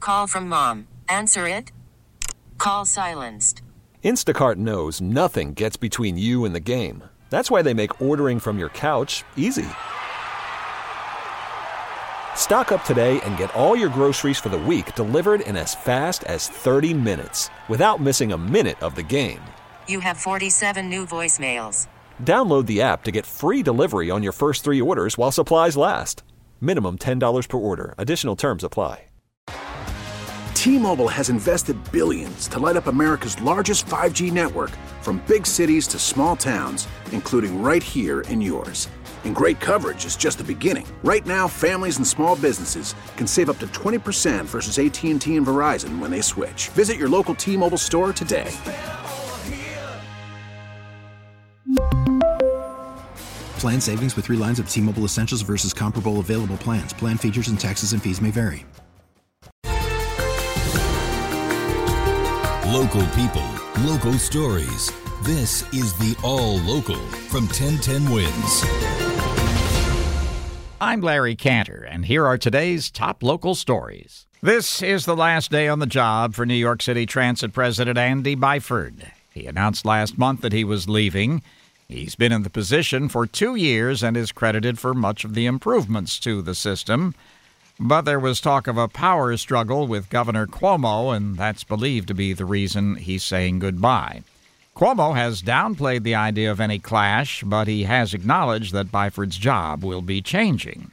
Call from mom. Answer it. Call silenced. Instacart knows nothing gets between you and the game. That's why they make ordering from your couch easy. Stock up today and get all your groceries for the week delivered in as fast as 30 minutes without missing a minute of the game. You have 47 new voicemails. Download the app to get free delivery on your first 3 orders while supplies last. Minimum $10 per order. Additional terms apply. T-Mobile has invested billions to light up America's largest 5G network, from big cities to small towns, including right here in yours. And great coverage is just the beginning. Right now, families and small businesses can save up to 20% versus AT&T and Verizon when they switch. Visit your local T-Mobile store today. Plan savings with 3 lines of T-Mobile Essentials versus comparable available plans. Plan features and taxes and fees may vary. Local people, local stories. This is the All Local from 1010 Wins. I'm Larry Cantor, and here are today's top local stories. This is the last day on the job for New York City Transit President Andy Byford. He announced last month that he was leaving. He's been in the position for 2 years and is credited for much of the improvements to the system. But there was talk of a power struggle with Governor Cuomo, and that's believed to be the reason he's saying goodbye. Cuomo has downplayed the idea of any clash, but he has acknowledged that Byford's job will be changing.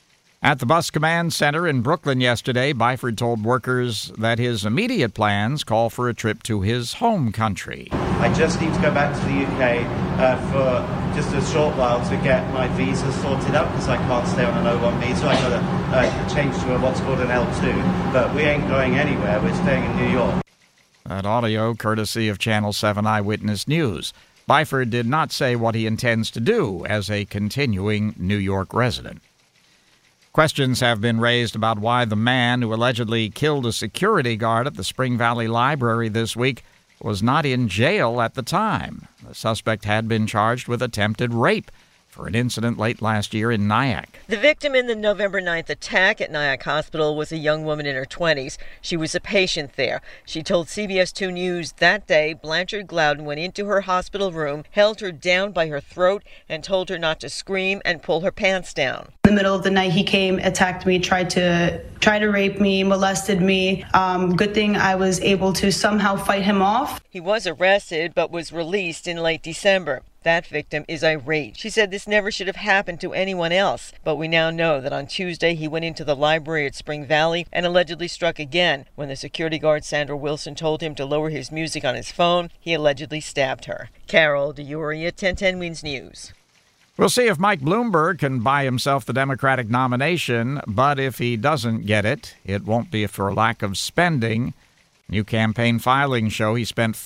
At the Bus Command Center in Brooklyn yesterday, Byford told workers that his immediate plans call for a trip to his home country. I just need to go back to the UK for just a short while to get my visa sorted out, because I can't stay on an O1 visa. I've got to change to what's called an L2. But we ain't going anywhere. We're staying in New York. That audio courtesy of Channel 7 Eyewitness News. Byford did not say what he intends to do as a continuing New York resident. Questions have been raised about why the man who allegedly killed a security guard at the Spring Valley Library this week was not in jail at the time. The suspect had been charged with attempted rape for an incident late last year in Nyack. The victim in the November 9th attack at Nyack Hospital was a young woman in her 20s. She was a patient there. She told CBS 2 News that day Blanchard Glowden went into her hospital room, held her down by her throat, and told her not to scream and pull her pants down. In the middle of the night, he came, attacked me, tried to rape me, molested me. Good thing I was able to somehow fight him off. He was arrested but was released in late December. That victim is irate. She said this never should have happened to anyone else. But we now know that on Tuesday he went into the library at Spring Valley and allegedly struck again. When the security guard Sandra Wilson told him to lower his music on his phone, he allegedly stabbed her. Carol DeYuri at 1010 Wins News. We'll see if Mike Bloomberg can buy himself the Democratic nomination, but if he doesn't get it, it won't be for lack of spending. New campaign filings show he spent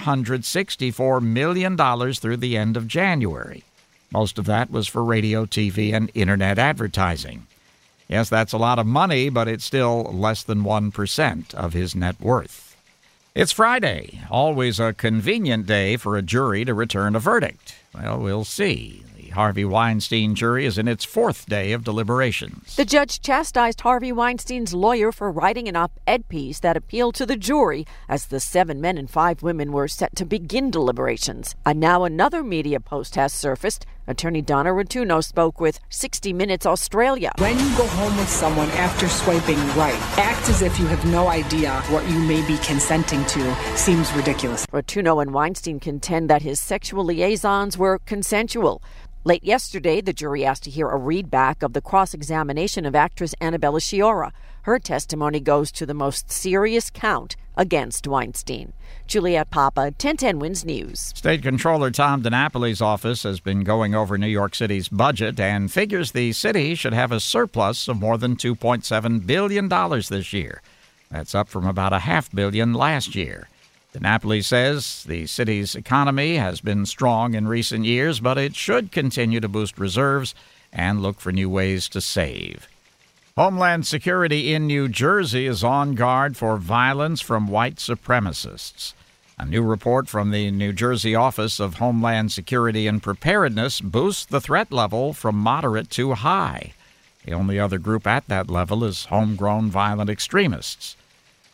$464 million through the end of January. Most of that was for radio, TV, and Internet advertising. Yes, that's a lot of money, but it's still less than 1% of his net worth. It's Friday, always a convenient day for a jury to return a verdict. Well, we'll see. Harvey Weinstein jury is in its 4th day of deliberations. The judge chastised Harvey Weinstein's lawyer for writing an op-ed piece that appealed to the jury as the 7 men and 5 women were set to begin deliberations. And now another media post has surfaced. Attorney Donna Rotuno spoke with 60 Minutes Australia. When you go home with someone after swiping right, act as if you have no idea what you may be consenting to seems ridiculous. Rotuno and Weinstein contend that his sexual liaisons were consensual. Late yesterday, the jury asked to hear a readback of the cross-examination of actress Annabella Sciorra. Her testimony goes to the most serious count against Weinstein. Juliette Papa, 1010 Wins News. State Controller Tom DiNapoli's office has been going over New York City's budget and figures the city should have a surplus of more than $2.7 billion this year. That's up from about $500 million last year. DiNapoli says the city's economy has been strong in recent years, but it should continue to boost reserves and look for new ways to save. Homeland Security in New Jersey is on guard for violence from white supremacists. A new report from the New Jersey Office of Homeland Security and Preparedness boosts the threat level from moderate to high. The only other group at that level is homegrown violent extremists.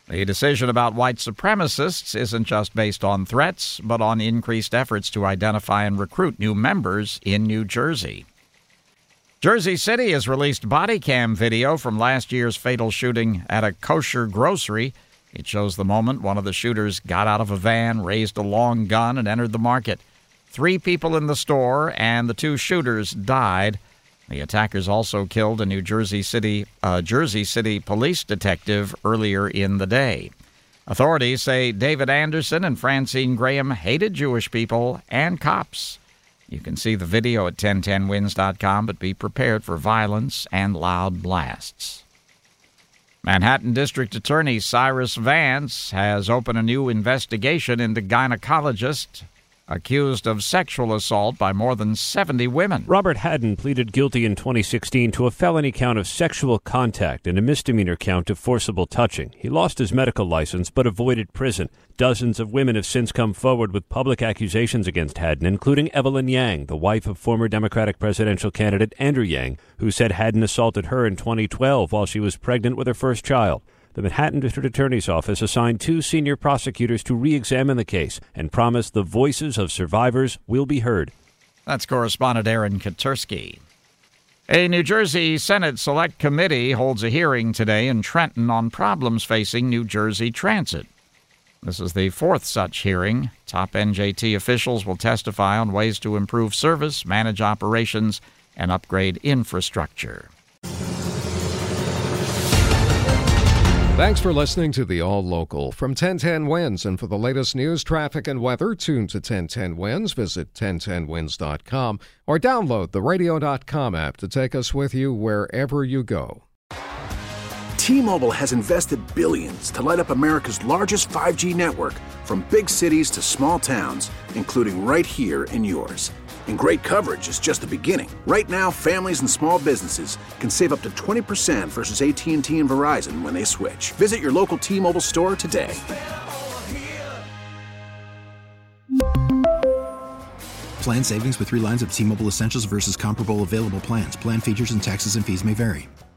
The decision about white supremacists isn't just based on threats, but on increased efforts to identify and recruit new members in New Jersey. Jersey City has released body cam video from last year's fatal shooting at a kosher grocery. It shows the moment one of the shooters got out of a van, raised a long gun, and entered the market. 3 people in the store and the 2 shooters died. The attackers also killed a Jersey City police detective earlier in the day. Authorities say David Anderson and Francine Graham hated Jewish people and cops. You can see the video at 1010wins.com, but be prepared for violence and loud blasts. Manhattan District Attorney Cyrus Vance has opened a new investigation into gynecologists accused of sexual assault by more than 70 women. Robert Haddon pleaded guilty in 2016 to a felony count of sexual contact and a misdemeanor count of forcible touching. He lost his medical license but avoided prison. Dozens of women have since come forward with public accusations against Haddon, including Evelyn Yang, the wife of former Democratic presidential candidate Andrew Yang, who said Haddon assaulted her in 2012 while she was pregnant with her first child. The Manhattan District Attorney's Office assigned 2 senior prosecutors to re-examine the case and promised the voices of survivors will be heard. That's correspondent Aaron Katursky. A New Jersey Senate Select Committee holds a hearing today in Trenton on problems facing New Jersey Transit. This is the 4th such hearing. Top NJT officials will testify on ways to improve service, manage operations, and upgrade infrastructure. Thanks for listening to the All Local from 1010 Wins. And for the latest news, traffic, and weather, tune to 1010 Wins. Visit 1010wins.com or download the radio.com app to take us with you wherever you go. T-Mobile has invested billions to light up America's largest 5G network, from big cities to small towns, including right here in yours. And great coverage is just the beginning. Right now, families and small businesses can save up to 20% versus AT&T and Verizon when they switch. Visit your local T-Mobile store today. Plan savings with 3 lines of T-Mobile Essentials versus comparable available plans. Plan features and taxes and fees may vary.